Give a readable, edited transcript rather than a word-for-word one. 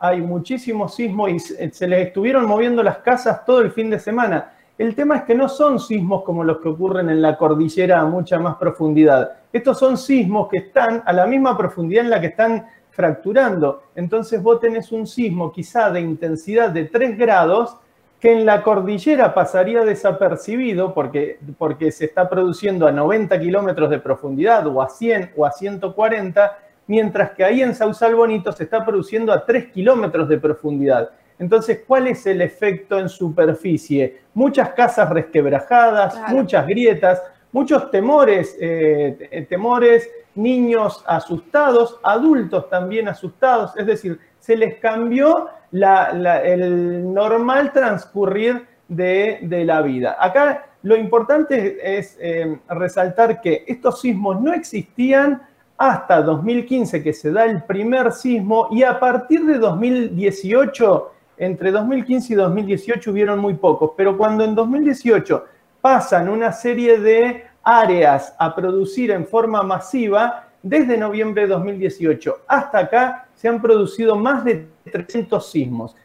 hay muchísimos sismos y se les estuvieron moviendo las casas todo el fin de semana. El tema es que no son sismos como los que ocurren en la cordillera a mucha más profundidad. Estos son sismos que están a la misma profundidad en la que están fracturando. Entonces vos tenés un sismo quizá de intensidad de 3 grados que en la cordillera pasaría desapercibido porque se está produciendo a 90 kilómetros de profundidad o a 100 o a 140, mientras que ahí en Sausal Bonito se está produciendo a 3 kilómetros de profundidad. Entonces, ¿cuál es el efecto en superficie? Muchas casas resquebrajadas, claro, muchas grietas, muchos temores, niños asustados, adultos también asustados, es decir, se les cambió el normal transcurrir de la vida. Acá lo importante es resaltar que estos sismos no existían hasta 2015, que se da el primer sismo, y a partir de 2018, entre 2015 y 2018 hubieron muy pocos, pero cuando en 2018 pasan una serie de áreas a producir en forma masiva, desde noviembre de 2018 hasta acá se han producido más de 300 sismos.